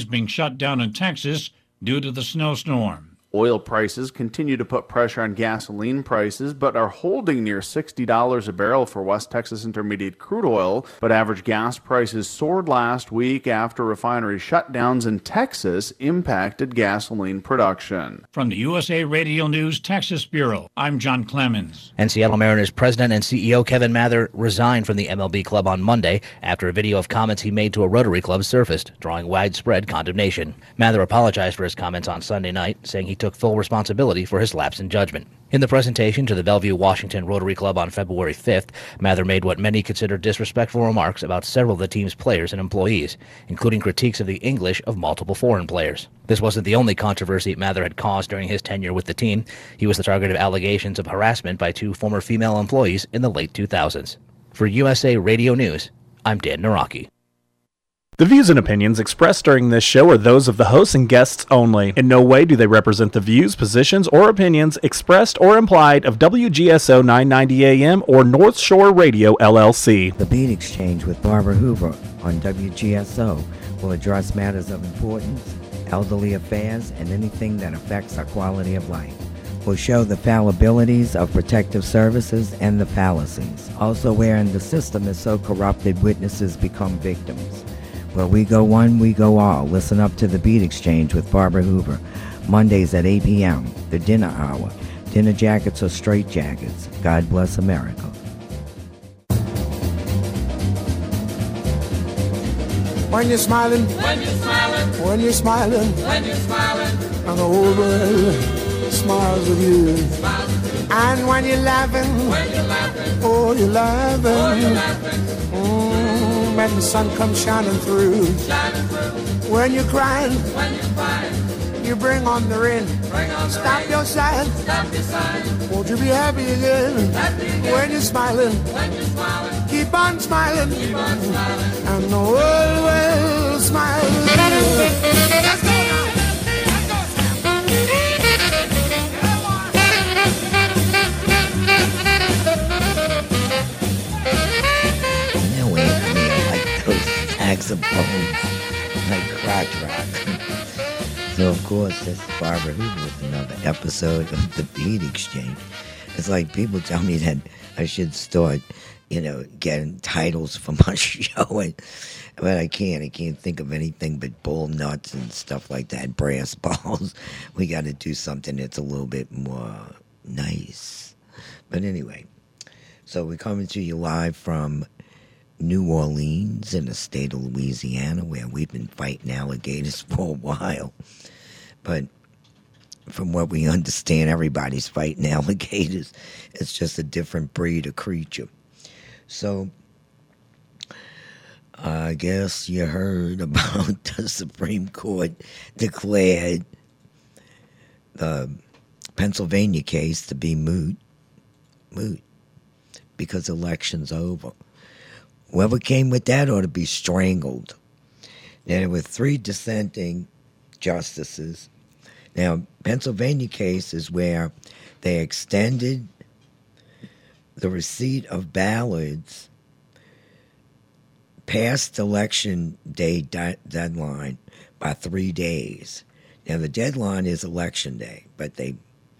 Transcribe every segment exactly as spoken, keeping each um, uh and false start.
being shut down in Texas due to the snowstorm. Oil prices continue to put pressure on gasoline prices, but are holding near sixty dollars a barrel for West Texas Intermediate crude oil. But average gas prices soared last week after refinery shutdowns in Texas impacted gasoline production. From the U S A Radio News Texas Bureau, I'm John Clemens. And Seattle Mariners president and C E O Kevin Mather resigned from the M L B club on Monday after a video of comments he made to a Rotary club surfaced, drawing widespread condemnation. Mather apologized for his comments on Sunday night, saying he took full responsibility for his lapse in judgment. In the presentation to the Bellevue, Washington Rotary Club on February fifth, Mather made what many consider disrespectful remarks about several of the team's players and employees, including critiques of the English of multiple foreign players. This wasn't the only controversy Mather had caused during his tenure with the team. He was the target of allegations of harassment by two former female employees in the late two thousands. For U S A Radio News, I'm Dan Naraki. The views and opinions expressed during this show are those of the hosts and guests only. In no way do they represent the views, positions, or opinions expressed or implied of W G S O nine ninety A M or North Shore Radio, L L C. The Beat Exchange with Barbara Hoover on W G S O will address matters of importance, elderly affairs, and anything that affects our quality of life. We'll show the fallibilities of protective services and the fallacies. Also, wherein the system is so corrupted, witnesses become victims. Where we go one, we go all. Listen up to the Beat Exchange with Barbara Hoover. Mondays at eight p.m., the dinner hour. Dinner jackets or straight jackets. God bless America. When you're smiling, when you're smiling, when you're smiling, when you're smiling, and the whole world smiles with you. Smiles with you. And when you're laughing, when you're laughing, oh, you're laughing, oh, you're laughing. Mm. When the sun comes shining through, shining through. When you're crying, when you're crying, you bring on the rain. Bring on the Stop rain. your sighing. Stop your sighing. Won't you be happy again? Happy again. When you're smiling, when you're smiling, keep on smiling. Keep on smiling. And the world will smile with you. Let's go now. Saxophone, like crotch rock. So of course, this is Barbara Hoover with another episode of the Beat Exchange. It's like people tell me that I should start, you know, getting titles for my show, and, but I can't. I can't think of anything but bull nuts and stuff like that, brass balls. We got to do something that's a little bit more nice. But anyway, so we're coming to you live from New Orleans in the state of Louisiana, where we've been fighting alligators for a while. But from what we understand, everybody's fighting alligators. It's just a different breed of creature. So I guess you heard about the Supreme Court declared the Pennsylvania case to be moot, moot, because election's over. Whoever came with that ought to be strangled. Now, there were three dissenting justices. Now, Pennsylvania case is where they extended the receipt of ballots past election day de- deadline by three days. Now, the deadline is election day, but they,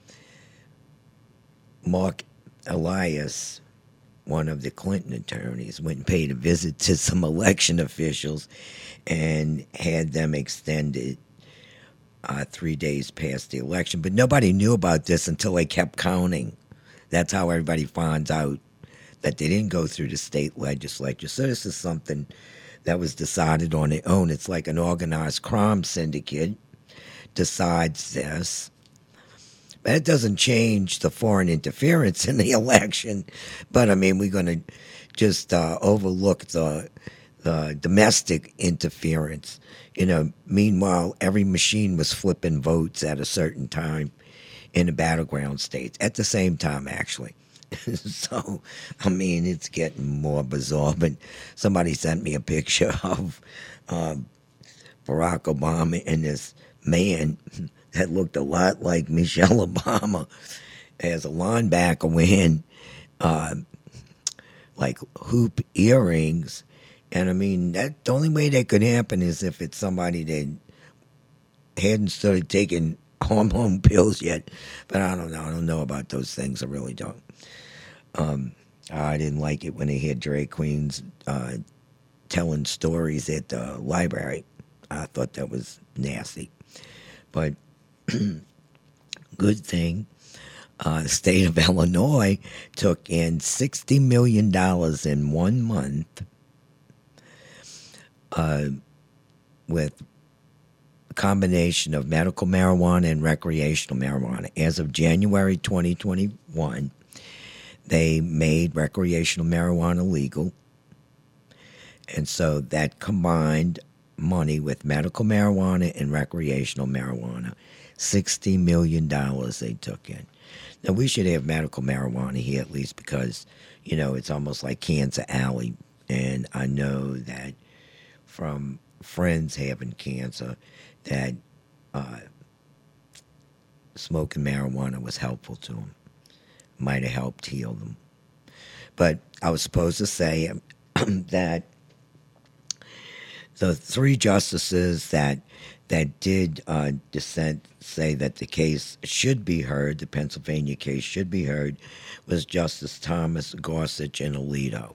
Mark Elias, one of the Clinton attorneys, went and paid a visit to some election officials and had them extended uh, three days past the election. But nobody knew about this until they kept counting. That's how everybody finds out that they didn't go through the state legislature. So this is something that was decided on their own. It's like an organized crime syndicate decides this. That doesn't change the foreign interference in the election, but I mean, we're going to just uh, overlook the the domestic interference. You know, meanwhile, every machine was flipping votes at a certain time in the battleground states at the same time, actually. So, I mean, it's getting more bizarre. But somebody sent me a picture of uh, Barack Obama and this man that looked a lot like Michelle Obama as a linebacker wearing uh, like hoop earrings. And I mean, that the only way that could happen is if it's somebody that hadn't started taking hormone pills yet, but I don't know. I don't know about those things. I really don't. Um, I didn't like it when they had drag queens uh, telling stories at the library. I thought that was nasty. But good thing, uh, the state of Illinois took in sixty million dollars in one month uh, with a combination of medical marijuana and recreational marijuana. As of January twenty twenty-one, they made recreational marijuana legal. And so that combined money with medical marijuana and recreational marijuana, sixty million dollars they took in. Now, we should have medical marijuana here at least because, you know, it's almost like Cancer Alley. And I know that from friends having cancer that uh, smoking marijuana was helpful to them. Might have helped heal them. But I was supposed to say that the three justices that that did uh, dissent say that the case should be heard, the Pennsylvania case should be heard, was Justice Thomas, Gorsuch, and Alito.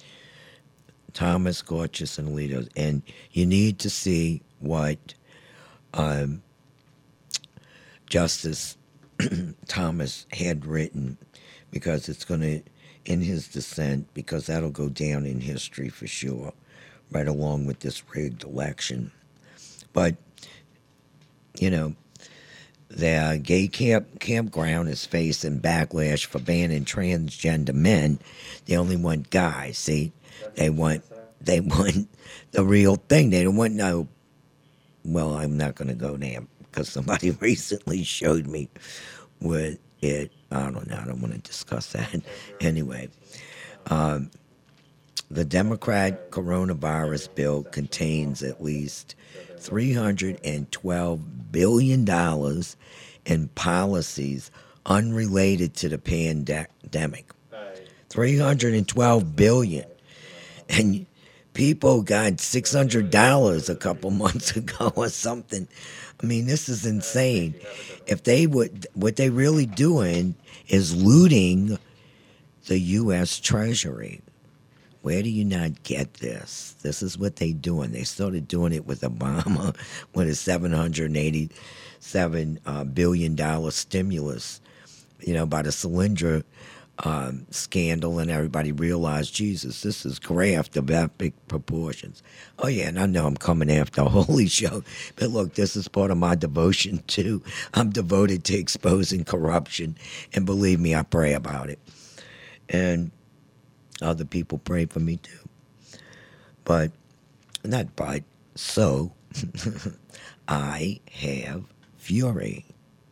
Thomas, Gorsuch, and Alito. And you need to see what um, Justice Thomas had written, because it's going to, in his dissent, because that'll go down in history for sure, right along with this rigged election. But, you know, the gay camp campground is facing backlash for banning transgender men. They only want guys, see? They want, they want the real thing. They don't want no, well, I'm not going to go there because somebody recently showed me what it, I don't know, I don't want to discuss that. Anyway, um, the Democrat coronavirus bill contains at least three hundred twelve billion dollars in policies unrelated to the pandemic. three hundred twelve billion dollars. And people got six hundred dollars a couple months ago or something. I mean, this is insane. If they would, what they really doing is looting the U S Treasury. Where do you not get this? This is what they doing. They started doing it with Obama, with a seven hundred eighty-seven uh, billion dollar stimulus, you know, by the Solyndra um, scandal, and everybody realized, Jesus, this is graft of epic proportions. Oh yeah, and I know I'm coming after a holy show, but look, this is part of my devotion too. I'm devoted to exposing corruption, and believe me, I pray about it. And other people pray for me too. But, not but, so, I have fury.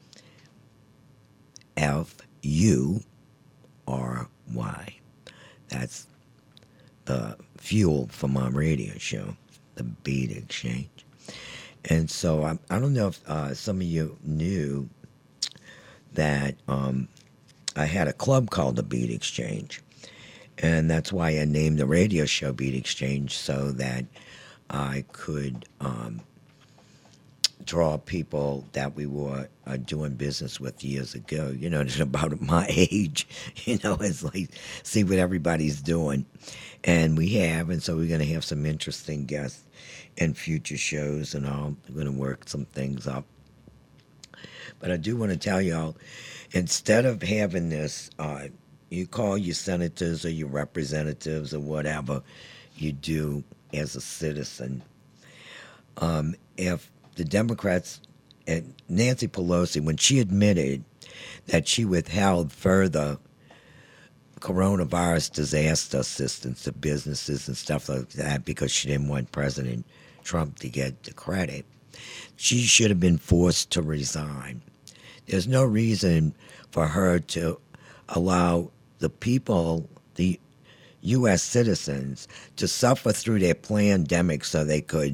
F U R Y. That's the fuel for my radio show, the Beat Exchange. And so, I, I don't know if uh, some of you knew that um, I had a club called the Beat Exchange. And that's why I named the radio show Beat Exchange, so that I could um, draw people that we were uh, doing business with years ago. You know, it's about my age. You know, it's like, see what everybody's doing. And we have, and so we're going to have some interesting guests in future shows and all. We're going to work some things up. But I do want to tell y'all, instead of having this... Uh, you call your senators or your representatives or whatever you do as a citizen. Um, if the Democrats, and Nancy Pelosi, when she admitted that she withheld further coronavirus disaster assistance to businesses and stuff like that because she didn't want President Trump to get the credit, she should have been forced to resign. There's no reason for her to allow the people, the U S citizens, to suffer through their pandemic so they could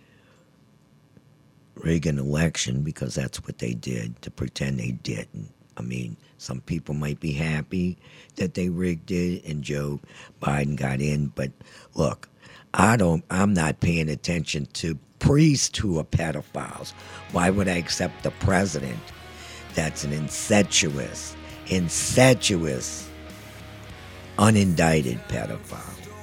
rig an election, because that's what they did, to pretend they didn't. I mean, some people might be happy that they rigged it and Joe Biden got in, but look, I don't, I'm not paying attention to priests who are pedophiles. Why would I accept the president that's an incestuous, incestuous, unindicted pedophile?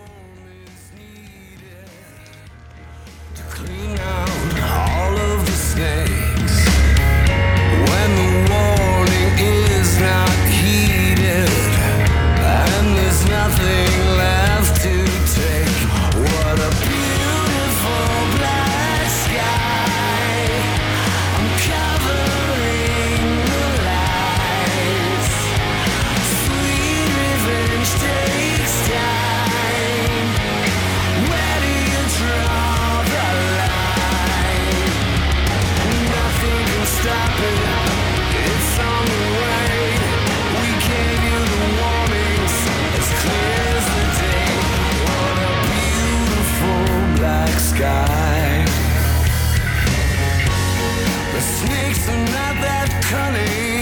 Clean out all of the snakes when the warning is not heeded and there's nothing left to take. What a beautiful black sky. I'm covering the lights. Sweet revenge takes time. Where do you draw the line? Nothing can stop it. It's on the way. We gave you the warnings as clear as the day. What a beautiful black sky. The snakes are not that cunning.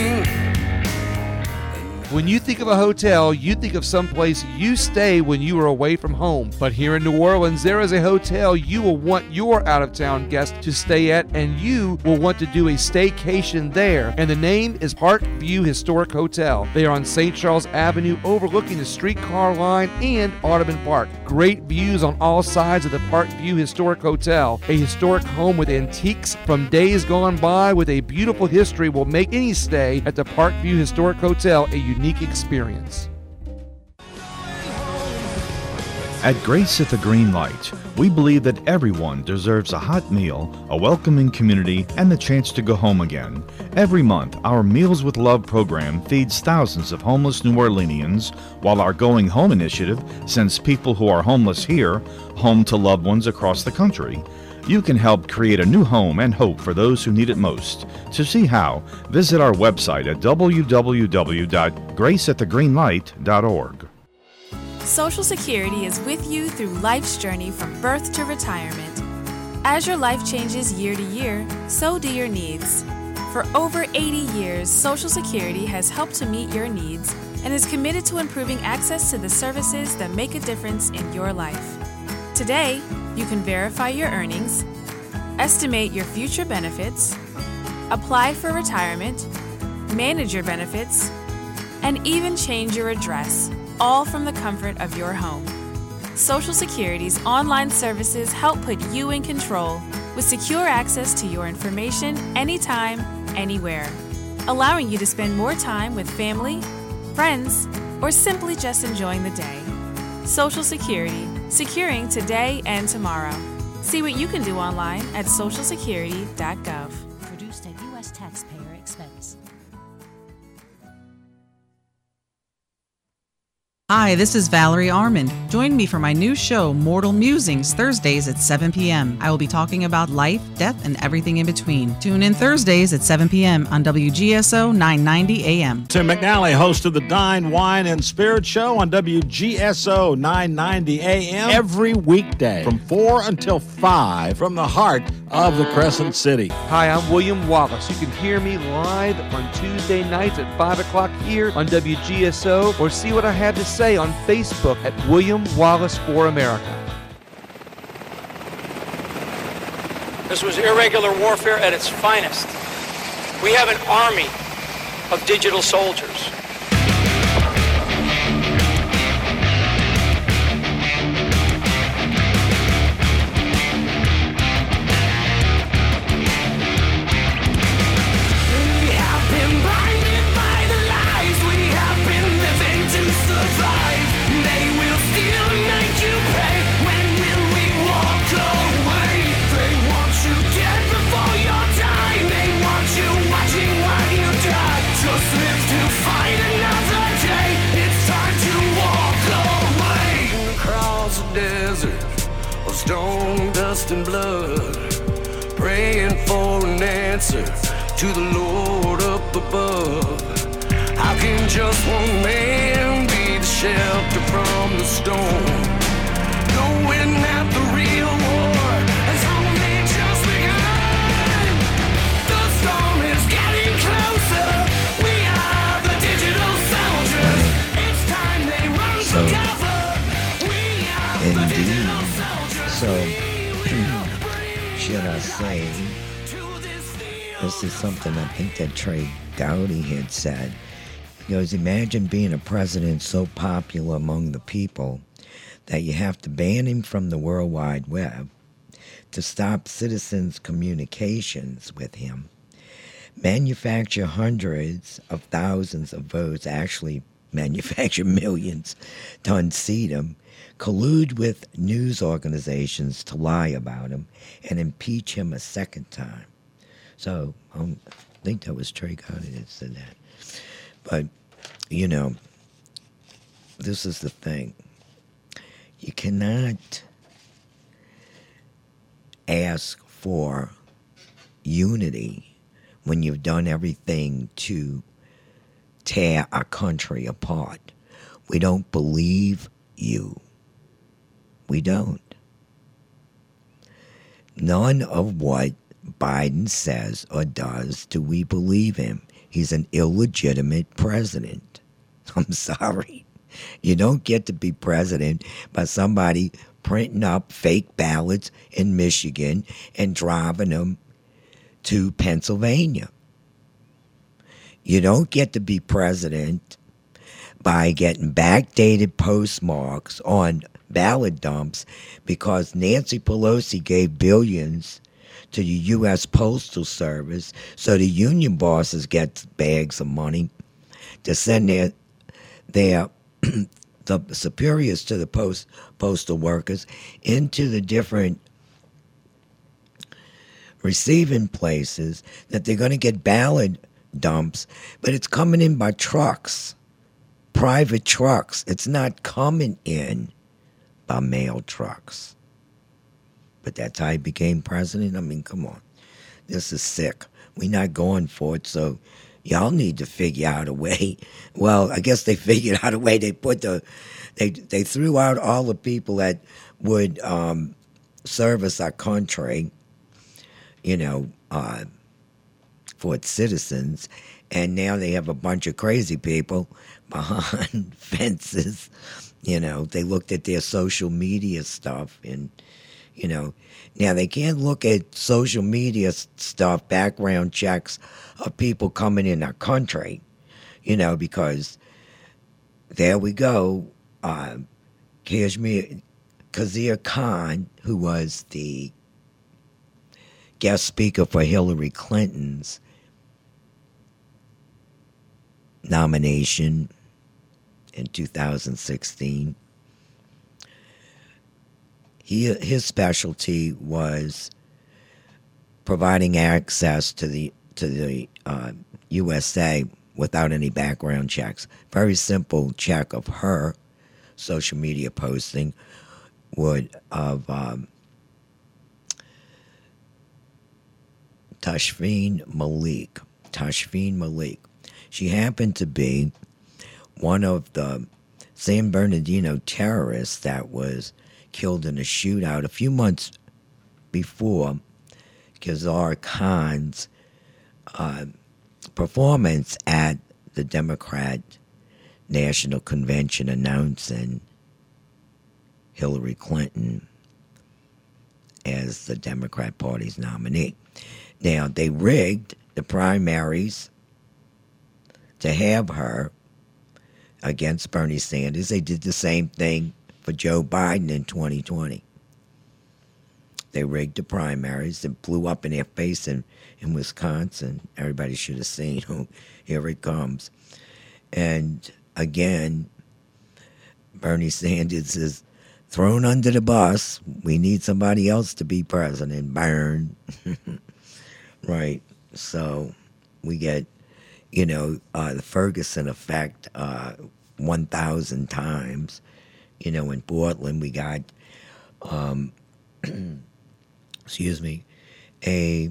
When you think of a hotel, you think of someplace you stay when you are away from home. But here in New Orleans, there is a hotel you will want your out-of-town guests to stay at, and you will want to do a staycation there. And the name is Park View Historic Hotel. They are on Saint Charles Avenue, overlooking the streetcar line and Audubon Park. Great views on all sides of the Park View Historic Hotel. A historic home with antiques from days gone by with a beautiful history will make any stay at the Park View Historic Hotel a unique experience. At Grace at the Green Light, we believe that everyone deserves a hot meal, a welcoming community, and the chance to go home again. Every month, our Meals with Love program feeds thousands of homeless New Orleanians, while our Going Home initiative sends people who are homeless here home to loved ones across the country. You can help create a new home and hope for those who need it most. To see how, visit our website at w w w dot grace at the green light dot org. Social Security is with you through life's journey from birth to retirement. As your life changes year to year, so do your needs. For over eighty years, Social Security has helped to meet your needs and is committed to improving access to the services that make a difference in your life. Today, you can verify your earnings, estimate your future benefits, apply for retirement, manage your benefits, and even change your address, all from the comfort of your home. Social Security's online services help put you in control with secure access to your information anytime, anywhere, allowing you to spend more time with family, friends, or simply just enjoying the day. Social Security, securing today and tomorrow. See what you can do online at social security dot gov. Produced at U S taxpayer expense. Hi, this is Valerie Armand. Join me for my new show, Mortal Musings, Thursdays at seven p.m. I will be talking about life, death, and everything in between. Tune in Thursdays at seven p.m. on W G S O nine ninety A M. Tim McNally, host of the Dine, Wine, and Spirit Show on W G S O nine ninety A M. Every weekday from four until five from the heart of the Crescent City. Hi, I'm William Wallace. You can hear me live on Tuesday nights at five o'clock here on W G S O, or see what I have to say on Facebook at William Wallace for America. This was irregular warfare at its finest. We have an army of digital soldiers. Stone, dust, and blood, praying for an answer to the Lord up above. How can just one man be the shelter from the storm, knowing that the real war has only just begun? The storm is getting closer. We are the digital soldiers. It's time they run So, together. We are the indeed. digital soldiers. So, should This is something I think that Trey Gowdy had said. He goes, imagine being a president so popular among the people that you have to ban him from the World Wide Web to stop citizens' communications with him, manufacture hundreds of thousands of votes, actually manufacture millions to unseat him, collude with news organizations to lie about him, and impeach him a second time. So um, I think that was Trey Gowdy that said that. But, you know, this is the thing. You cannot ask for unity when you've done everything to tear our country apart. We don't believe you. We don't. None of what Biden says or does do we believe him. He's an illegitimate president. I'm sorry. You don't get to be president by somebody printing up fake ballots in Michigan and driving them to Pennsylvania. You don't get to be president by getting backdated postmarks on ballot dumps because Nancy Pelosi gave billions to the U S Postal Service so the union bosses get bags of money to send their their the superiors to the post postal workers into the different receiving places that they're going to get ballot dumps, but it's coming in by trucks, private trucks. It's not coming in by mail trucks. But that's how he became president. I mean, come on. This is sick. We're not going for it, so y'all need to figure out a way. Well, I guess they figured out a way. They put the, they they threw out all the people that would um, service our country, you know, uh, for its citizens, and now they have a bunch of crazy people behind fences. You know, they looked at their social media stuff and, you know, now they can't look at social media stuff, background checks of people coming in our country, you know, because there we go. Uh, Kashmir, Khazir Khan, who was the guest speaker for Hillary Clinton's nomination in two thousand sixteen, He, his specialty was providing access to the to the uh, U S A without any background checks. Very simple check of her social media posting would of um, Tashfeen Malik. Tashfeen Malik. She happened to be one of the San Bernardino terrorists that was killed in a shootout a few months before Khazir Khan's uh, performance at the Democrat National Convention announcing Hillary Clinton as the Democrat Party's nominee. Now, they rigged the primaries to have her against Bernie Sanders. They did the same thing for Joe Biden in twenty twenty. They rigged the primaries and blew up in their face in, in Wisconsin. Everybody should have seen, oh, here it comes. And again, Bernie Sanders is thrown under the bus. We need somebody else to be president. Burn. Right. So we get, you know, uh, the Ferguson effect uh, one thousand times. You know, in Portland, we got, um, excuse me, a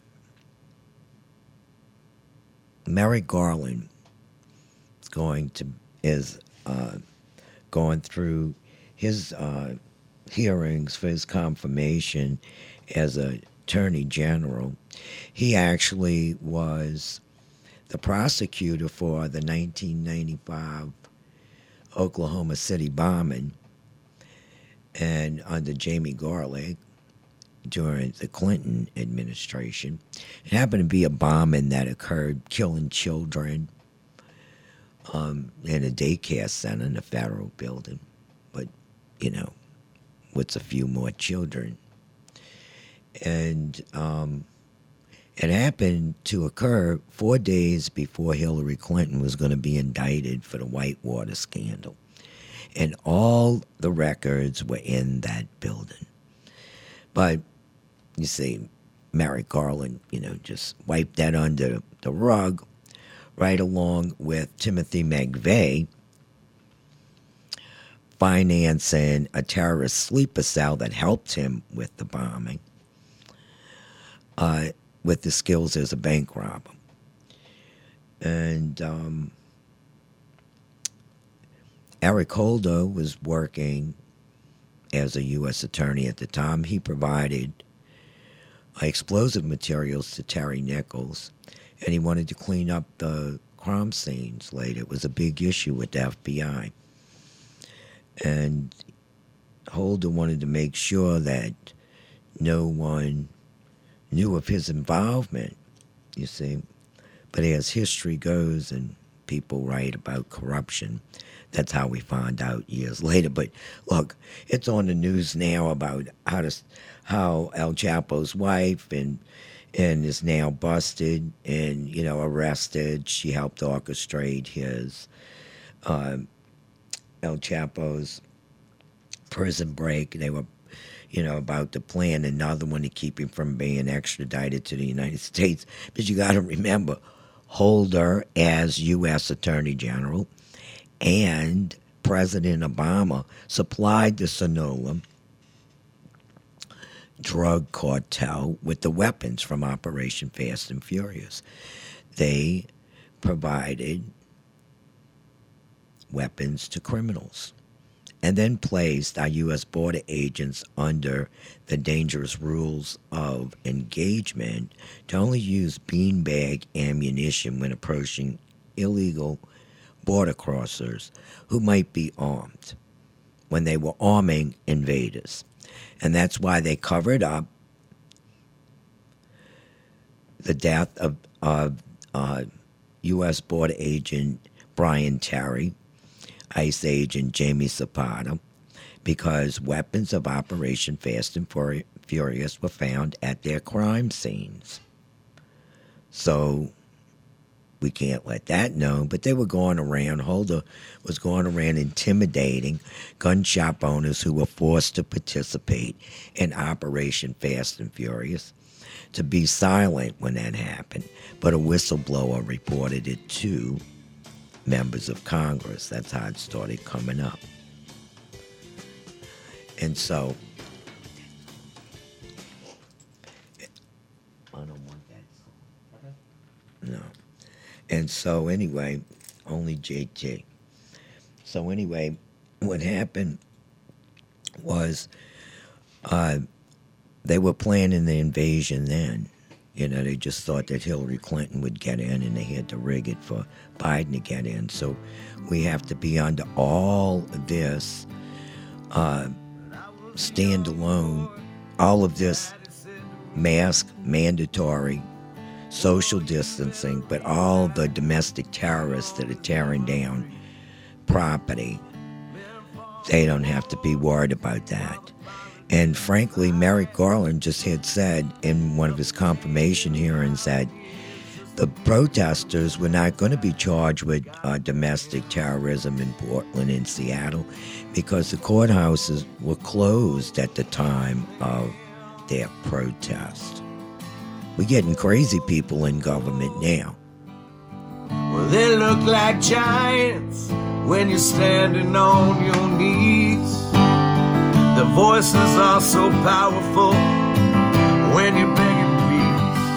Merrick Garland is going to is uh, going through his uh, hearings for his confirmation as a attorney general. He actually was the prosecutor for the nineteen ninety-five Oklahoma City bombing, and under Jamie Garlick, during the Clinton administration. It happened to be a bombing that occurred, killing children um, in a daycare center in a federal building. But, you know, with a few more children. And um, it happened to occur four days before Hillary Clinton was going to be indicted for the Whitewater scandal. And all the records were in that building. But, you see, Merrick Garland, you know, just wiped that under the rug, right along with Timothy McVeigh, financing a terrorist sleeper cell that helped him with the bombing, uh, with the skills as a bank robber. And um, Eric Holder was working as a U S attorney at the time. He provided explosive materials to Terry Nichols, and he wanted to clean up the crime scenes later. It was a big issue with the F B I. And Holder wanted to make sure that no one knew of his involvement, you see. But as history goes and people write about corruption, that's how we find out years later. But look, it's on the news now about how to, how El Chapo's wife and and is now busted and, you know, arrested. She helped orchestrate his uh, El Chapo's prison break. They were, you know, about to plan another one to keep him from being extradited to the United States. But you got to remember, Holder as U S Attorney General and President Obama supplied the Sonoma drug cartel with the weapons from Operation Fast and Furious. They provided weapons to criminals and then placed our U S border agents under the dangerous rules of engagement to only use beanbag ammunition when approaching illegal border crossers who might be armed, when they were arming invaders. And that's why they covered up the death of, of uh, U S border agent Brian Terry, ICE agent Jamie Zapata, because weapons of Operation Fast and Furious were found at their crime scenes. So we can't let that know, but they were going around, Holder was going around intimidating gun shop owners who were forced to participate in Operation Fast and Furious to be silent when that happened. But a whistleblower reported it to members of Congress. That's how it started coming up. And so, I don't want that song. No. And so anyway, only J T. So anyway, what happened was uh, they were planning the invasion then. You know, they just thought that Hillary Clinton would get in, and they had to rig it for Biden to get in. So we have to be under all of this uh, standalone, all of this mask mandatory, social distancing, but all the domestic terrorists that are tearing down property, they don't have to be worried about that. And frankly, Merrick Garland just had said in one of his confirmation hearings that the protesters were not going to be charged with uh, domestic terrorism in Portland and Seattle because the courthouses were closed at the time of their protest. We're getting crazy people in government now. Well, they look like giants when you're standing on your knees. The voices are so powerful when you're begging peace.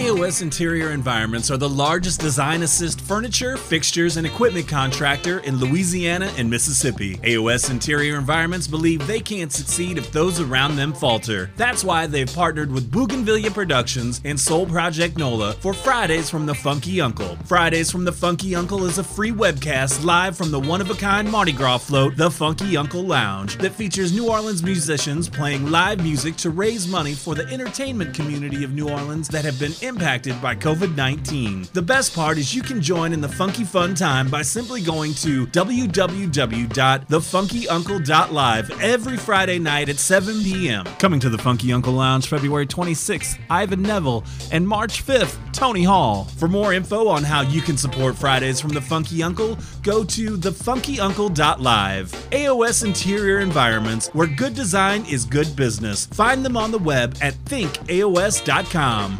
A O S Interior Environments are the largest design assist furniture, fixtures, and equipment contractor in Louisiana and Mississippi. A O S Interior Environments believe they can't succeed if those around them falter. That's why they've partnered with Bougainvillea Productions and Soul Project NOLA for Fridays from the Funky Uncle. Fridays from the Funky Uncle is a free webcast live from the one-of-a-kind Mardi Gras float, the Funky Uncle Lounge, that features New Orleans musicians playing live music to raise money for the entertainment community of New Orleans that have been impacted by covid nineteen. The best part is you can join in the funky fun time by simply going to w w w dot the funky uncle dot live every Friday night at seven p.m. Coming to the Funky Uncle Lounge February twenty-sixth, Ivan Neville, and March fifth, Tony Hall. For more info on how you can support Fridays from the Funky Uncle, go to the funky uncle dot live. A O S Interior Environments, where good design is good business. Find them on the web at think A O S dot com.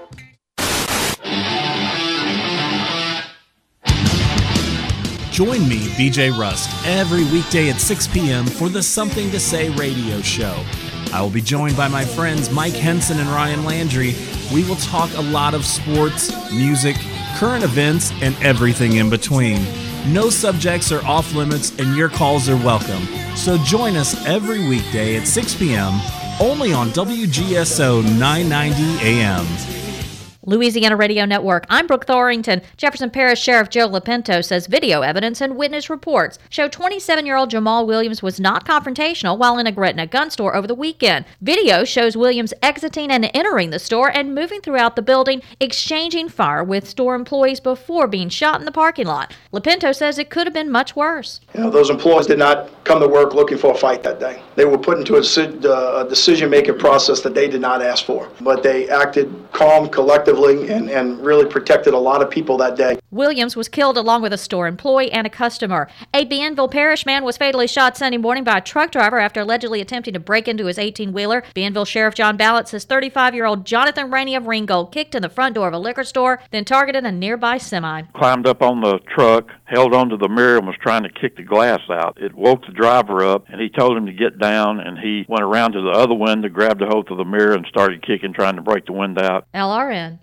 Join me, B J Rust, every weekday at six p.m. for the Something to Say radio show. I will be joined by my friends Mike Henson and Ryan Landry. We will talk a lot of sports, music, current events, and everything in between. No subjects are off limits, and your calls are welcome. So join us every weekday at six p.m. only on W G S O nine ninety A M. Louisiana Radio Network. I'm Brooke Thorington. Jefferson Parish Sheriff Joe Lopinto says video evidence and witness reports show twenty-seven-year-old Jamal Williams was not confrontational while in a Gretna gun store over the weekend. Video shows Williams exiting and entering the store and moving throughout the building, exchanging fire with store employees before being shot in the parking lot. Lopinto says it could have been much worse. You know, those employees did not come to work looking for a fight that day. They were put into a, uh, a decision-making process that they did not ask for, but they acted calm, collectively, And, and really protected a lot of people that day. Williams was killed along with a store employee and a customer. A Bienville Parish man was fatally shot Sunday morning by a truck driver after allegedly attempting to break into his eighteen-wheeler. Bienville Sheriff John Ballett says thirty-five-year-old Jonathan Rainey of Ringgold kicked in the front door of a liquor store, then targeted a nearby semi. Climbed up on the truck, held onto the mirror, and was trying to kick the glass out. It woke the driver up, and he told him to get down, and he went around to the other window, grabbed a hold of the mirror, and started kicking, trying to break the window out. L R N.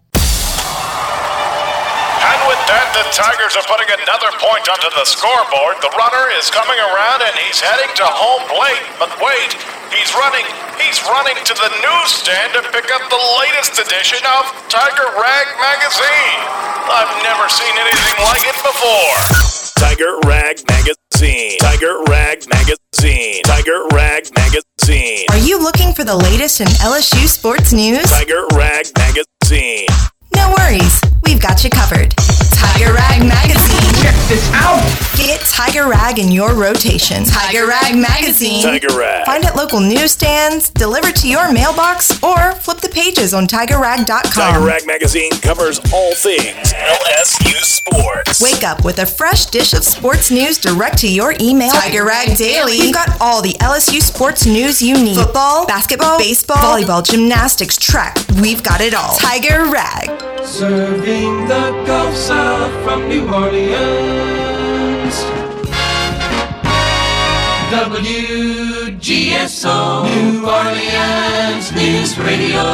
And with that, the Tigers are putting another point onto the scoreboard. The runner is coming around and he's heading to home plate. But wait, he's running, he's running to the newsstand to pick up the latest edition of Tiger Rag Magazine. I've never seen anything like it before. Tiger Rag Magazine. Tiger Rag Magazine. Tiger Rag Magazine. Are you looking for the latest in L S U sports news? Tiger Rag Magazine. No worries, we've got you covered. Tiger Rag Magazine. Check this out. Get Tiger Rag in your rotation. Tiger Rag Magazine. Tiger Rag. Find at local newsstands, deliver to your mailbox, or flip the pages on tiger rag dot com. Tiger Rag Magazine covers all things L S U sports. Wake up with a fresh dish of sports news direct to your email. Tiger Rag Daily. You've got all the L S U sports news you need. Football, basketball, baseball, volleyball, gymnastics, track. We've got it all. Tiger Rag. Serving the Gulf South from New Orleans. W G S O New Orleans News Radio.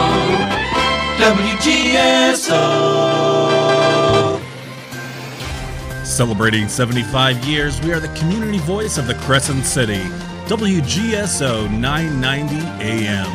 W G S O. Celebrating seventy-five years, we are the community voice of the Crescent City. W G S O nine ninety A M.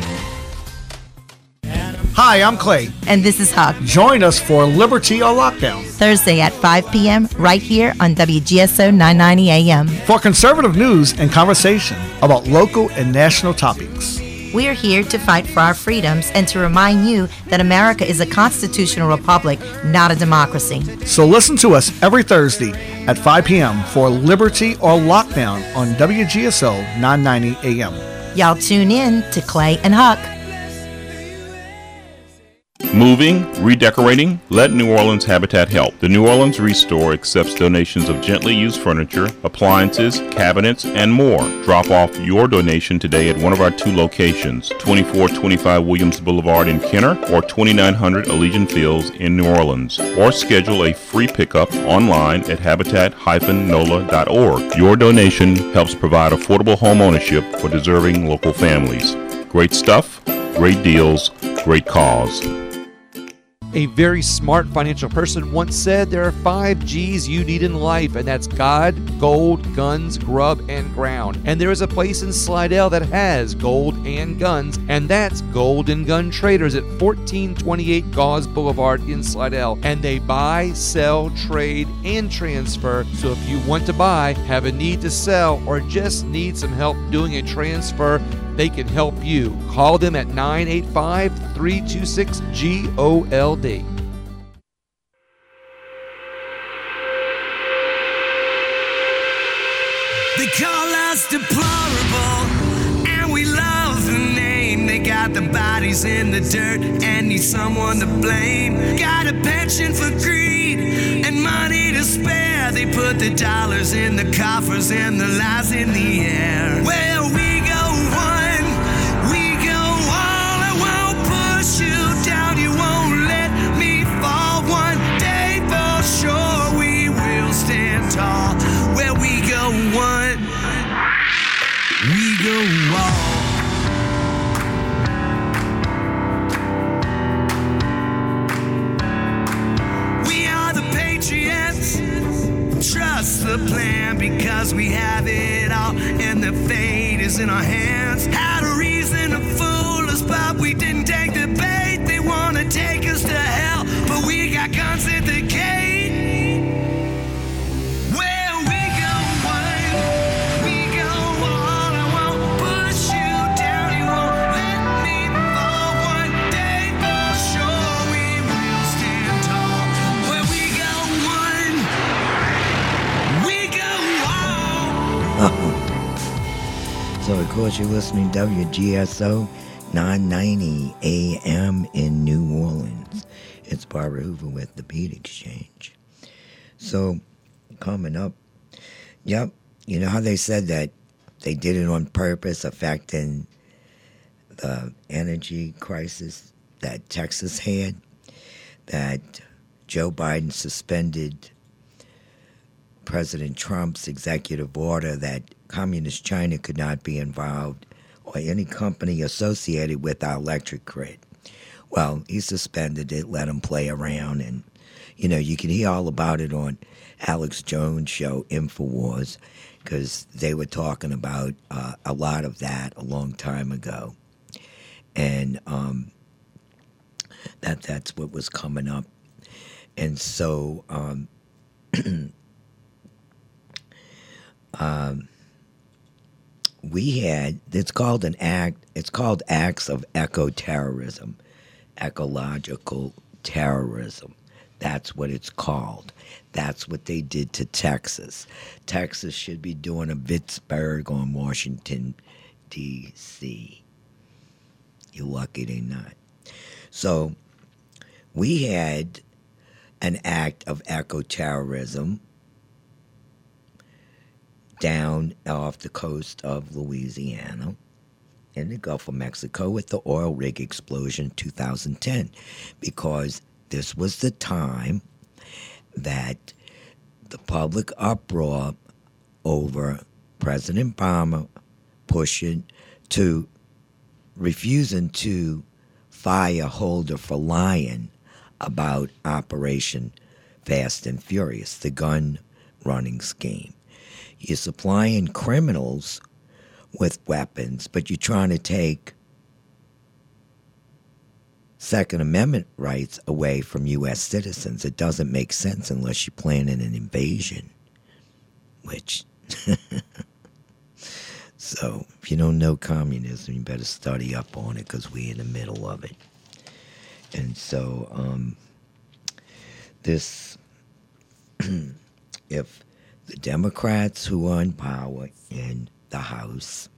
Hi, I'm Clay. And this is Huck. Join us for Liberty or Lockdown. Thursday at five p.m. right here on W G S O nine ninety A M. For conservative news and conversation about local and national topics. We're here to fight for our freedoms and to remind you that America is a constitutional republic, not a democracy. So listen to us every Thursday at five p.m. for Liberty or Lockdown on W G S O nine ninety A M. Y'all tune in to Clay and Huck. Moving, redecorating, let New Orleans Habitat help. The New Orleans Restore accepts donations of gently used furniture, appliances, cabinets, and more. Drop off your donation today at one of our two locations, twenty-four twenty-five Williams Boulevard in Kenner or twenty-nine hundred Allegiant Fields in New Orleans. Or schedule a free pickup online at habitat dash nola dot org. Your donation helps provide affordable home ownership for deserving local families. Great stuff, great deals, great cause. A very smart financial person once said there are five G's you need in life, and that's God, gold, guns, grub, and ground. And there is a place in Slidell that has gold and guns, and that's Gold and Gun Traders at fourteen twenty-eight Gauze Boulevard in Slidell. And they buy, sell, trade, and transfer. So if you want to buy, have a need to sell, or just need some help doing a transfer, they can help you. Call them at nine eight five, three two six, G O L D. They call us deplorable, and we love the name. They got the bodies in the dirt and need someone to blame. Got a penchant for greed and money to spare. They put the dollars in the coffers and the lies in the air. Where we go one, we go all. I won't push you down, you won't let me fall. One day for sure we will stand tall. Where we go one, we go all. We are the patriots. Trust the plan because we have it all, and the fate is in our hands. Had a reason to fool us, but we didn't take the bait. They want to take us to hell, but we got guns at the gate. Where we go one, we go all. I won't push you down, you won't let me fall. One day for sure we will stand tall. Where we go one, we go all. So, of course, you're listening to W G S O nine ninety A M in New Orleans. It's Barbara Hoover with the Beat Exchange. So, coming up, yep, you know how they said that they did it on purpose, affecting the energy crisis that Texas had, that Joe Biden suspended President Trump's executive order that Communist China could not be involved or any company associated with our electric grid. Well, he suspended it, let him play around, and, you know, you can hear all about it on Alex Jones' show, InfoWars, because they were talking about uh, a lot of that a long time ago. And um, that that's what was coming up. And so... Um, um, we had, it's called an act, it's called acts of eco-terrorism, ecological terrorism. That's what it's called. That's what they did to Texas. Texas should be doing a Vicksburg on Washington, D C You're lucky they're not. So we had an act of eco-terrorism down off the coast of Louisiana in the Gulf of Mexico with the oil rig explosion in two thousand ten, because this was the time that the public uproar over President Obama pushing to refusing to fire Holder for lying about Operation Fast and Furious, the gun running scheme. You're supplying criminals with weapons, but you're trying to take Second Amendment rights away from U S citizens. It doesn't make sense unless you're planning an invasion, which... So, if you don't know communism, you better study up on it, because we're in the middle of it. And so, um, this... if... the Democrats who are in power in the House,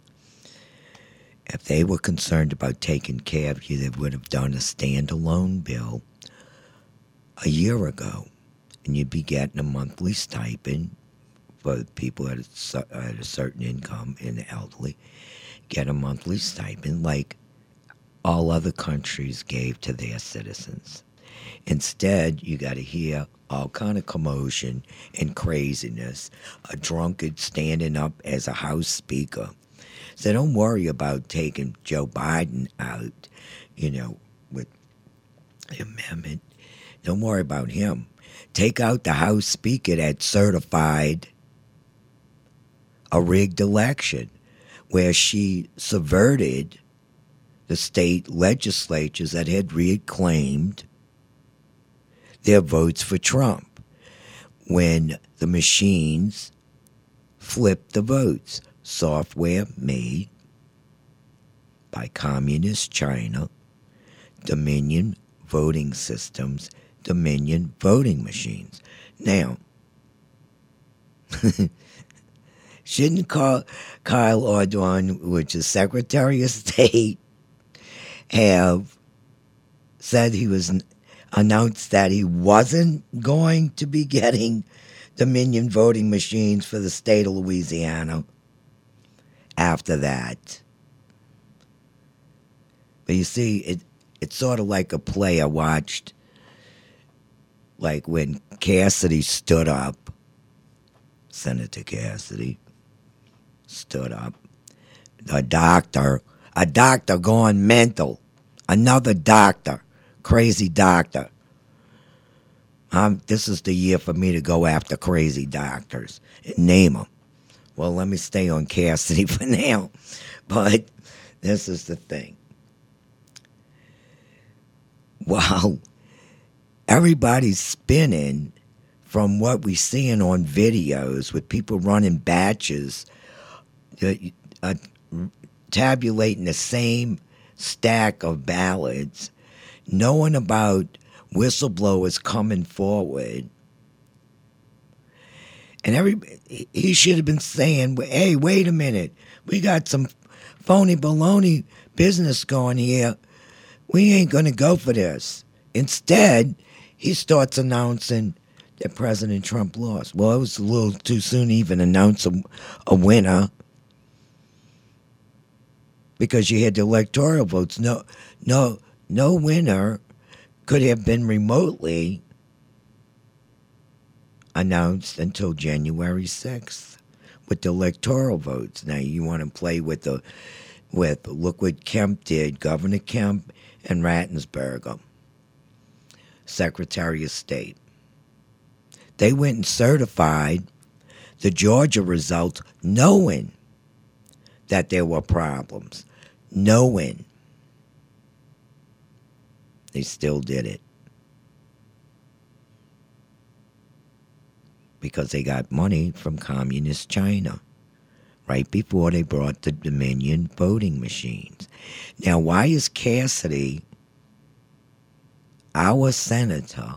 if they were concerned about taking care of you, they would have done a standalone bill a year ago, and you'd be getting a monthly stipend for people at a, at a certain income and the elderly, get a monthly stipend like all other countries gave to their citizens. Instead, you got to hear all kind of commotion and craziness. A drunkard standing up as a House Speaker. So don't worry about taking Joe Biden out, you know, with amendment. Don't worry about him. Take out the House Speaker that certified a rigged election where she subverted the state legislatures that had reclaimed their votes for Trump when the machines flipped the votes. Software made by Communist China, Dominion voting systems, Dominion voting machines. Now, shouldn't Kyle, Kyle Ardoin, which is Secretary of State, have said he was announced that he wasn't going to be getting Dominion voting machines for the state of Louisiana after that? But you see, it it's sort of like a play I watched, like when Cassidy stood up, Senator Cassidy stood up, a doctor, a doctor going mental, another doctor, crazy doctor. Um, this is the year for me to go after crazy doctors and name them. Well, let me stay on Cassidy for now, but this is the thing. Wow, everybody's spinning from what we're seeing on videos with people running batches, uh, uh, tabulating the same stack of ballots, knowing about whistleblowers coming forward. And every he should have been saying, hey, wait a minute, we got some phony baloney business going here. We ain't going to go for this. Instead, he starts announcing that President Trump lost. Well, it was a little too soon to even announce a, a winner because you had the electoral votes. No, no, no winner could have been remotely announced until January sixth with the electoral votes. Now, you want to play with the with look what Kemp did, Governor Kemp and Rattensberger, Secretary of State. They went and certified the Georgia results knowing that there were problems, knowing. They still did it because they got money from Communist China right before they brought the Dominion voting machines. Now, why is Cassidy, our senator,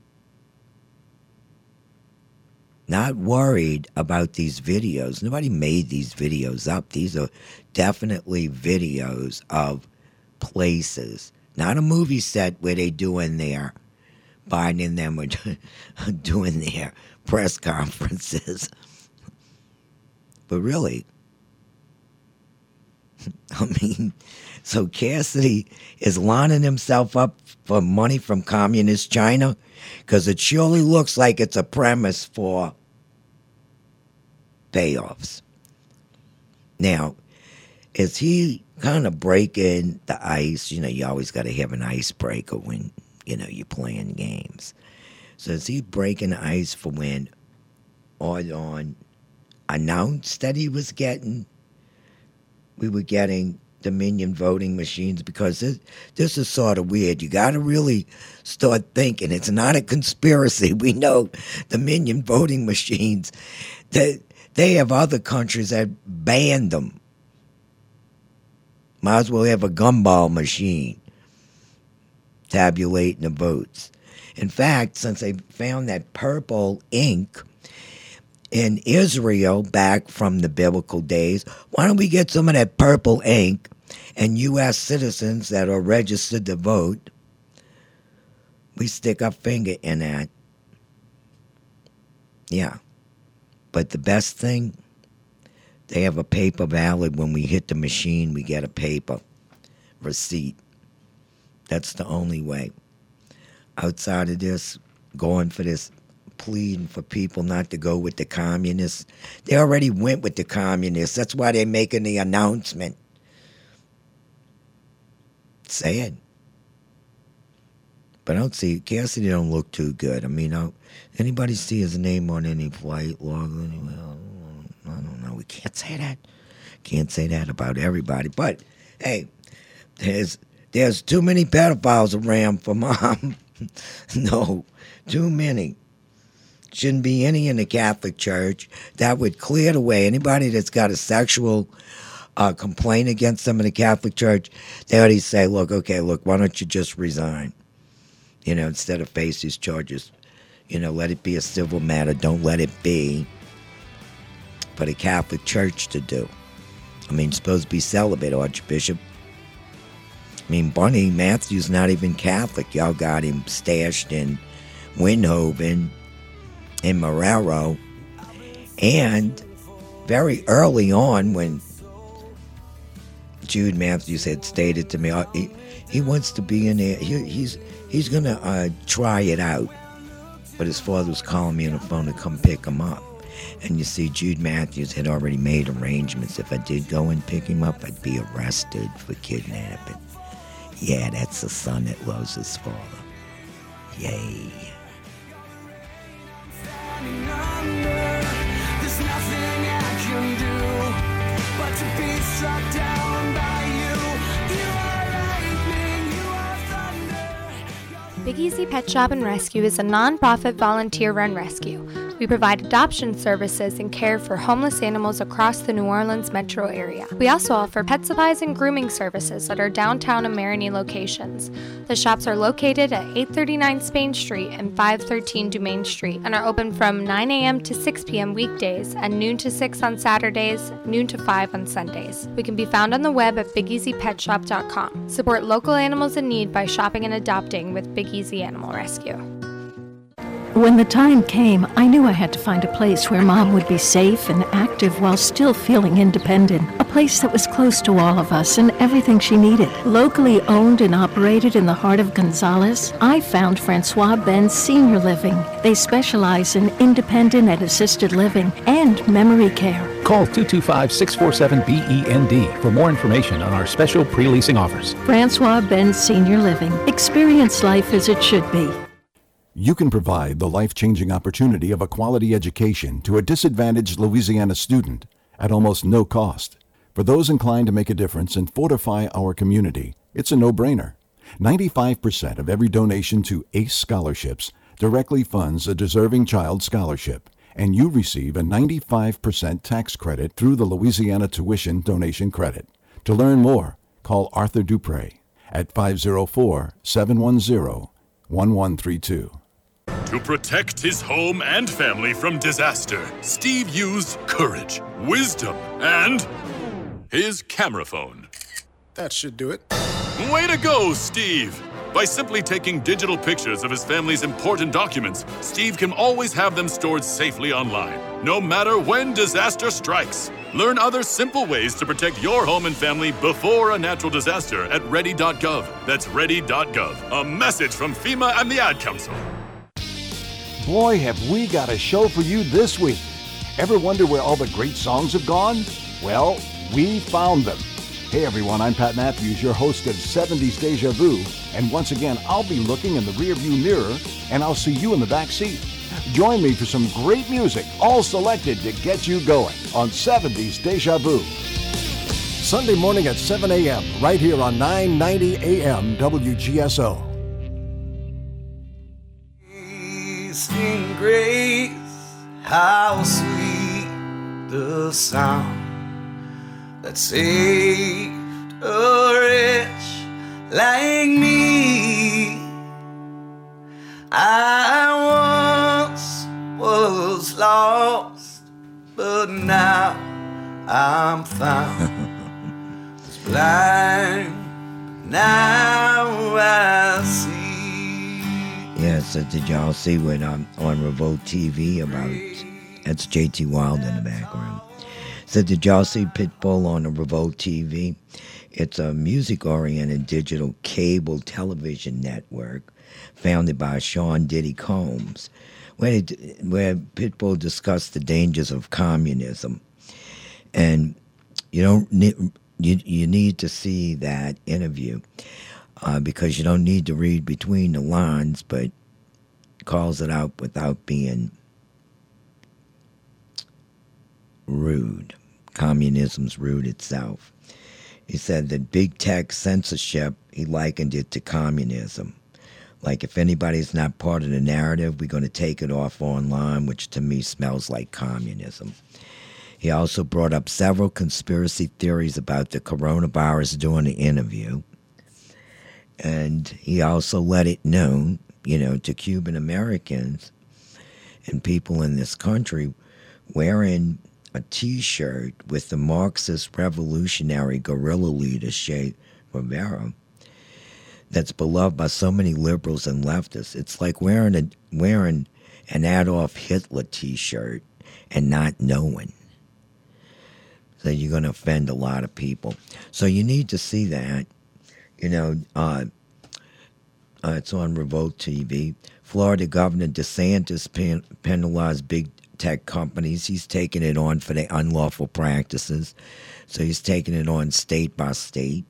not worried about these videos? Nobody made these videos up. These are definitely videos of places, not a movie set where they doing their, Biden and them are doing their press conferences. But really, I mean, so Cassidy is lining himself up for money from Communist China because it surely looks like it's a premise for payoffs. Now, is he kind of breaking the ice? You know, you always got to have an icebreaker when, you know, you're playing games. So is he breaking the ice for when Ardoin announced that he was getting, we were getting Dominion voting machines? Because this, this is sort of weird. You got to really start thinking. It's not a conspiracy. We know Dominion voting machines, they, they have other countries that banned them. Might as well have a gumball machine tabulating the votes. In fact, since they found that purple ink in Israel back from the biblical days, why don't we get some of that purple ink and U S citizens that are registered to vote, we stick our finger in that. Yeah. But the best thing, they have a paper ballot. When we hit the machine, we get a paper receipt. That's the only way. Outside of this, going for this, pleading for people not to go with the communists. They already went with the communists. That's why they're making the announcement. Sad. But I don't see Cassidy. Don't look too good. I mean, I, anybody see his name on any flight log? Well, I don't know. We can't say that. Can't say that about everybody. But hey, there's there's too many pedophiles around for Mom. No, too many. Shouldn't be any in the Catholic Church. That would clear the way. Anybody that's got a sexual uh, complaint against them in the Catholic Church, they already say, look, okay, look, why don't you just resign? You know, instead of face these charges. You know, let it be a civil matter. Don't let it be for the Catholic Church to do. I mean, supposed to be celibate, Archbishop. I mean, Bunny Matthews not even Catholic. Y'all got him stashed in Windhoven, in Marrero, and very early on when Jude Matthews had stated to me, uh, he, he wants to be in there, he, he's he's going to uh, try it out. But his father was calling me on the phone to come pick him up. And you see, Jude Matthews had already made arrangements. If I did go and pick him up, I'd be arrested for kidnapping. Yeah, that's the son that loves his father. Yay. There's nothing I can do but to be struck down by you. You are lightning, you are thunder. Big Easy Pet Shop and Rescue is a non-profit volunteer-run rescue. We provide adoption services and care for homeless animals across the New Orleans metro area. We also offer pet supplies and grooming services at our downtown and Marigny locations. The shops are located at eight thirty-nine Spain Street and five thirteen Dumaine Street and are open from nine a.m. to six p.m. weekdays and noon to six on Saturdays, noon to five on Sundays. We can be found on the web at big easy pet shop dot com. Support local animals in need by shopping and adopting with Big Easy Animal Rescue. When the time came, I knew I had to find a place where Mom would be safe and active while still feeling independent. A place that was close to all of us and everything she needed. Locally owned and operated in the heart of Gonzales, I found Francois Benz Senior Living. They specialize in independent and assisted living and memory care. Call two two five, six four seven, B E N D for more information on our special pre-leasing offers. Francois Benz Senior Living. Experience life as it should be. You can provide the life-changing opportunity of a quality education to a disadvantaged Louisiana student at almost no cost. For those inclined to make a difference and fortify our community, it's a no-brainer. ninety-five percent of every donation to ACE Scholarships directly funds a deserving child scholarship, and you receive a ninety-five percent tax credit through the Louisiana Tuition Donation Credit. To learn more, call Arthur Dupre at five oh four, seven one zero, one one three two. To protect his home and family from disaster, Steve used courage, wisdom, and his camera phone. That should do it. Way to go, Steve! By simply taking digital pictures of his family's important documents, Steve can always have them stored safely online, no matter when disaster strikes. Learn other simple ways to protect your home and family before a natural disaster at ready dot gov. That's ready dot gov. A message from FEMA and the Ad Council. Boy, have we got a show for you this week. Ever wonder where all the great songs have gone? Well, we found them. Hey everyone, I'm Pat Matthews, your host of seventies Deja Vu, and once again, I'll be looking in the rearview mirror, and I'll see you in the back seat. Join me for some great music, all selected to get you going on seventies Deja Vu. Sunday morning at seven a.m., right here on nine ninety A M W G S O. Amazing grace, how sweet the sound that saved a wretch like me. I once was lost, but now I'm found. Was blind, now I see. Yeah, so did y'all see what um, on Revolt T V about, that's J T Wild in the background. So did y'all see Pitbull on the Revolt T V? It's a music-oriented digital cable television network founded by Sean Diddy Combs, where, it, where Pitbull discussed the dangers of communism. And you don't need, you, you need to see that interview. uh, because you don't need to read between the lines, but calls it out without being rude. Communism's rude itself. He said that big tech censorship, he likened it to communism. Like, if anybody's not part of the narrative, we're going to take it off online, which to me smells like communism. He also brought up several conspiracy theories about the coronavirus during the interview. And he also let it known, you know, to Cuban Americans and people in this country wearing a T-shirt with the Marxist revolutionary guerrilla leader Che Guevara that's beloved by so many liberals and leftists. It's like wearing a wearing an Adolf Hitler T-shirt and not knowing. So you're going to offend a lot of people. So you need to see that. You know, uh, uh, it's on Revolt T V. Florida Governor DeSantis pen- penalized big tech companies. He's taking it on for their unlawful practices. So he's taking it on state by state.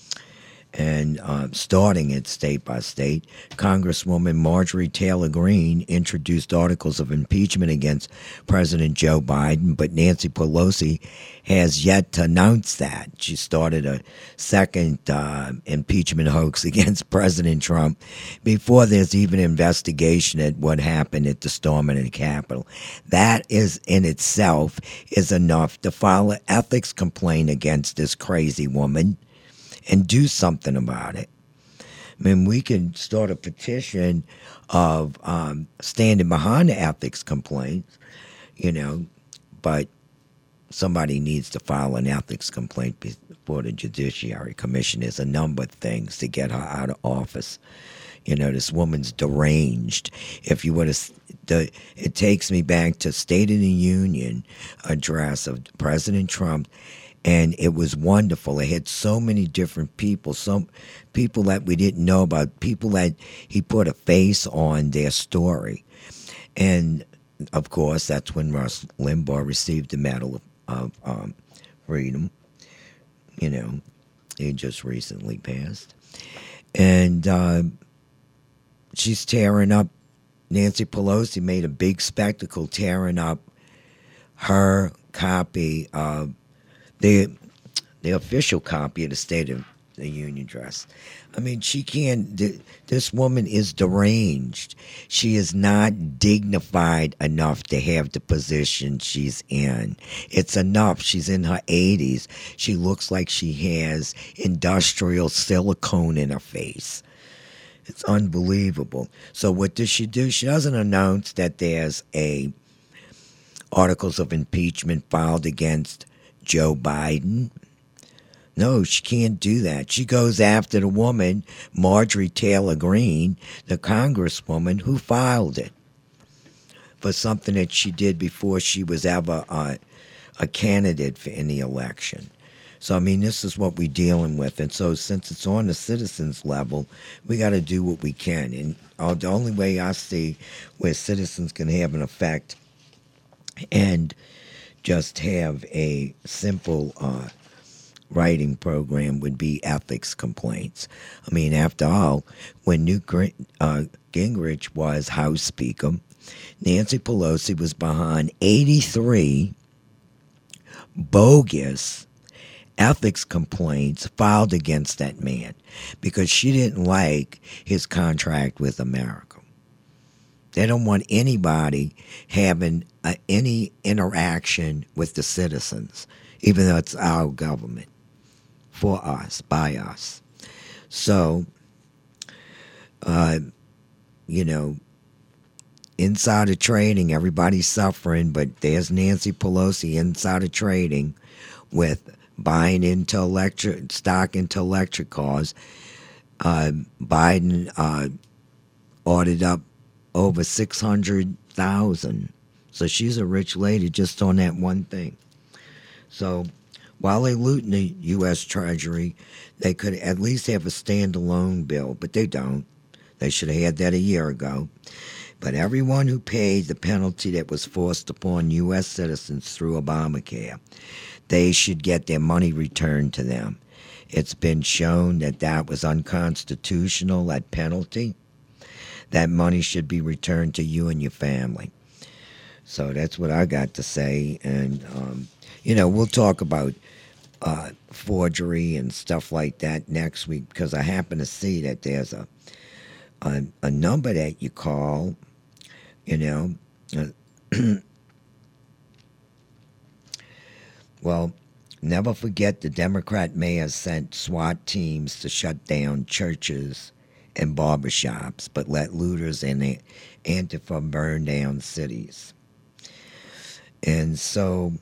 And uh, starting it state by state, Congresswoman Marjorie Taylor Greene introduced articles of impeachment against President Joe Biden, but Nancy Pelosi has yet to announce that. She started a second uh, impeachment hoax against President Trump before there's even an investigation at what happened at the storming of the Capitol. That is in itself is enough to file an ethics complaint against this crazy woman and do something about it. I mean, we can start a petition of um, standing behind the ethics complaints, you know, but somebody needs to file an ethics complaint before the Judiciary Commission. There's a number of things to get her out of office. You know, this woman's deranged. If you would have, the, it takes me back to State of the Union address of President Trump. And it was wonderful. It had so many different people, some people that we didn't know about, people that he put a face on their story. And, of course, that's when Rush Limbaugh received the Medal of, of um, Freedom. You know, he just recently passed. And uh, she's tearing up, Nancy Pelosi made a big spectacle tearing up her copy of The, the official copy of the State of the Union address. I mean, she can't, this woman is deranged. She is not dignified enough to have the position she's in. It's enough. She's in her eighties. She looks like she has industrial silicone in her face. It's unbelievable. So what does she do? She doesn't announce that there's a articles of impeachment filed against Joe Biden. No, she can't do that. She goes after the woman, Marjorie Taylor Greene, the congresswoman who filed it for something that she did before she was ever uh, a candidate for any election. So, I mean, this is what we're dealing with. And so since it's on the citizens level, we got to do what we can. And uh, the only way I see where citizens can have an effect and just have a simple uh, writing program would be ethics complaints. I mean, after all, when Newt uh, Gingrich was House Speaker, Nancy Pelosi was behind eighty-three bogus ethics complaints filed against that man because she didn't like his contract with America. They don't want anybody having uh, any interaction with the citizens, even though it's our government, for us, by us. So, uh, you know, insider trading, everybody's suffering, but there's Nancy Pelosi insider trading with buying into electric stock into electric cars. Uh, Biden uh, ordered up over six hundred thousand. So she's a rich lady just on that one thing. So while they loot in the U S Treasury, they could at least have a standalone bill, but they don't. They should have had that a year ago. But everyone who paid the penalty that was forced upon U S citizens through Obamacare, they should get their money returned to them. It's been shown that that was unconstitutional, that penalty. That money should be returned to you and your family. So that's what I got to say. And, um, you know, we'll talk about uh, forgery and stuff like that next week, because I happen to see that there's a, a, a number that you call, you know. Uh, well, never forget the Democrat mayor sent SWAT teams to shut down churches and barbershops, but let looters and Antifa burn down cities. And so,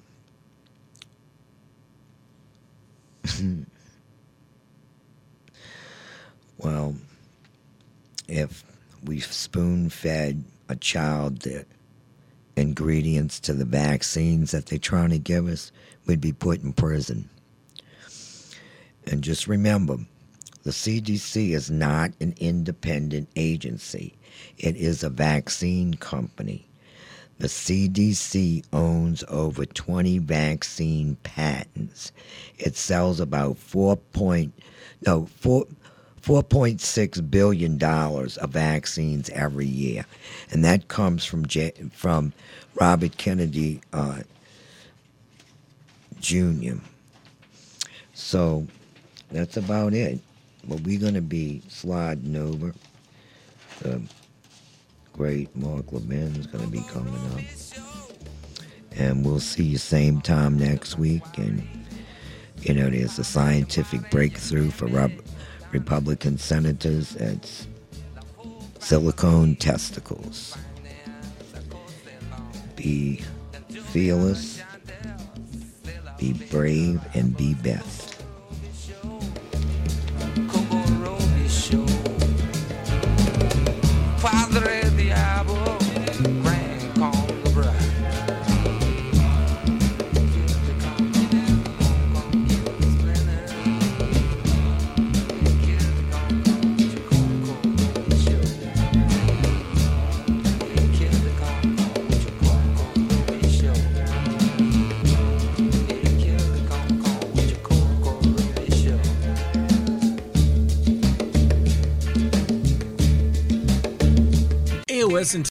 well, if we spoon-fed a child the ingredients to the vaccines that they're trying to give us, we'd be put in prison. And just remember, the C D C is not an independent agency. It is a vaccine company. The C D C owns over twenty vaccine patents. It sells about four point no four four point six billion dollars of vaccines every year, and that comes from J, from Robert Kennedy uh, Junior So that's about it. But we're going to be sliding over. The great Mark Levin is going to be coming up. And we'll see you same time next week. And, you know, there's a scientific breakthrough for Rep- Republican senators. It's silicone testicles. Be fearless, be brave, and be best.